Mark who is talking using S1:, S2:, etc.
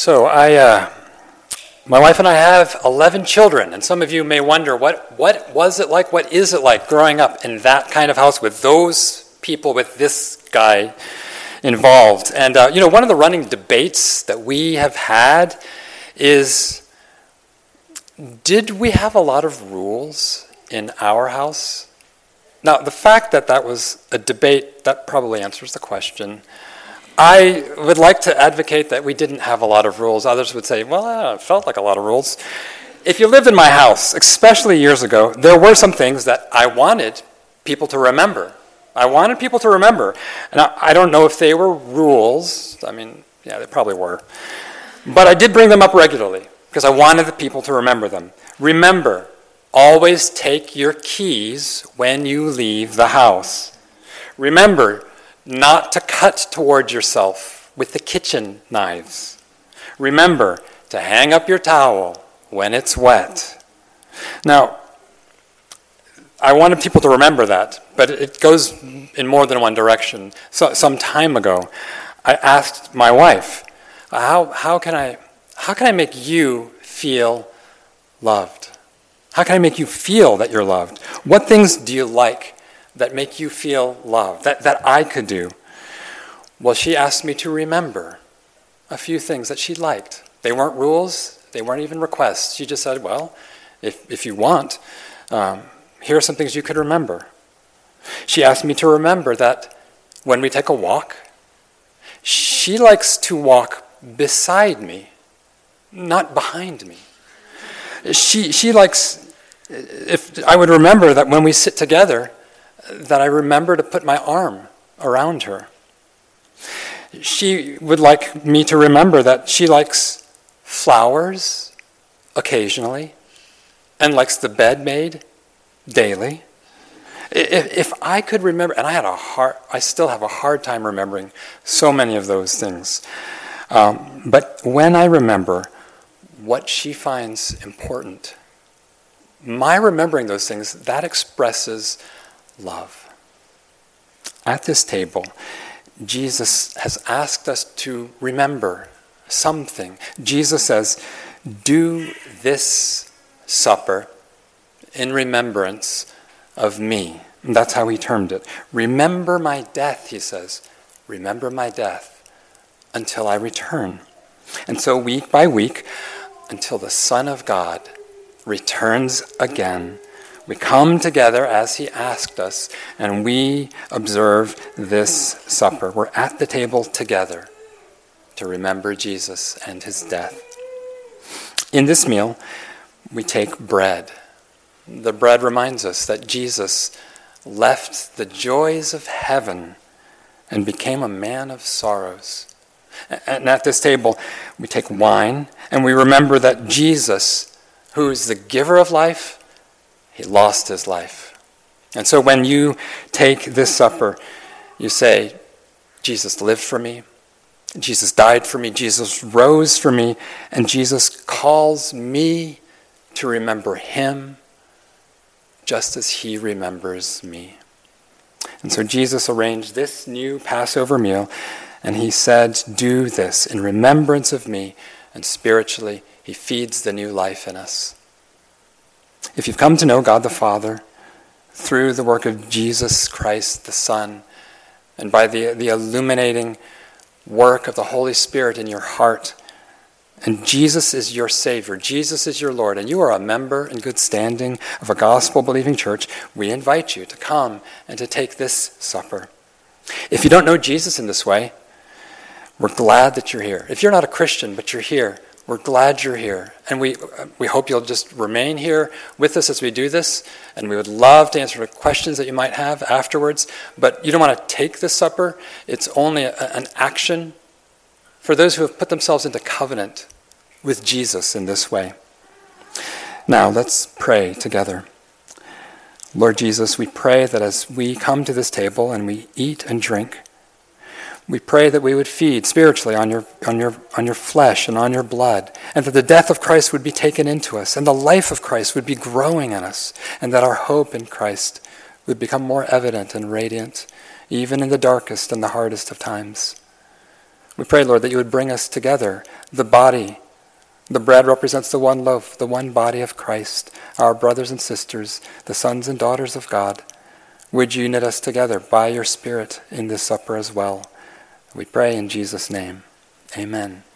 S1: My wife and I have 11 children, and some of you may wonder, what was it like, what is it like growing up in that kind of house with those people, with this guy involved? And, one of the running debates that we have had is, did we have a lot of rules in our house? Now, the fact that that was a debate, that probably answers the question. I would like to advocate that we didn't have a lot of rules. Others would say, well, it felt like a lot of rules. If you lived in my house, especially years ago, there were some things that I wanted people to remember. And I don't know if they were rules. I mean, yeah, they probably were. But I did bring them up regularly because I wanted the people to remember them. Remember, always take your keys when you leave the house. Remember, not to cut toward yourself with the kitchen knives. Remember to hang up your towel when it's wet. Now, I wanted people to remember that, but it goes in more than one direction. So, some time ago, I asked my wife, how can I make you feel loved? How can I make you feel that you're loved? What things do you like that make you feel loved, that I could do? Well, she asked me to remember a few things that she liked. They weren't rules, they weren't even requests. She just said, well, if you want, here are some things you could remember. She asked me to remember that when we take a walk, she likes to walk beside me, not behind me. She likes, if I would remember that when we sit together, that I remember to put my arm around her. She would like me to remember that she likes flowers occasionally and likes the bed made daily. If I could remember, and I still have a hard time remembering so many of those things. But when I remember what she finds important, my remembering those things, that expresses love. At this table, Jesus has asked us to remember something. Jesus says, do this supper in remembrance of me. And that's how he termed it. Remember my death, he says. Remember my death until I return. And so week by week, until the Son of God returns again, we come together as he asked us, and we observe this supper. We're at the table together to remember Jesus and his death. In this meal, we take bread. The bread reminds us that Jesus left the joys of heaven and became a man of sorrows. And at this table, we take wine, and we remember that Jesus, who is the giver of life, he lost his life. And so when you take this supper, you say, Jesus lived for me, Jesus died for me, Jesus rose for me, and Jesus calls me to remember him just as he remembers me. And so Jesus arranged this new Passover meal, and he said, do this in remembrance of me, and spiritually he feeds the new life in us. If you've come to know God the Father through the work of Jesus Christ the Son, and by the illuminating work of the Holy Spirit in your heart, and Jesus is your Savior, Jesus is your Lord, and you are a member in good standing of a gospel-believing church, we invite you to come and to take this supper. If you don't know Jesus in this way, we're glad that you're here. If you're not a Christian, but you're here, we're glad you're here. And we hope you'll just remain here with us as we do this, and we would love to answer the questions that you might have afterwards. But you don't want to take this supper. It's only an action for those who have put themselves into covenant with Jesus in this way. Now, let's pray together. Lord Jesus, we pray that as we come to this table and we eat and drink, we pray that we would feed spiritually on your flesh and on your blood, and that the death of Christ would be taken into us, and the life of Christ would be growing in us, and that our hope in Christ would become more evident and radiant, even in the darkest and the hardest of times. We pray, Lord, that you would bring us together, the body. The bread represents the one loaf, the one body of Christ, our brothers and sisters, the sons and daughters of God. Would you knit us together by your Spirit in this supper as well? We pray in Jesus' name. Amen.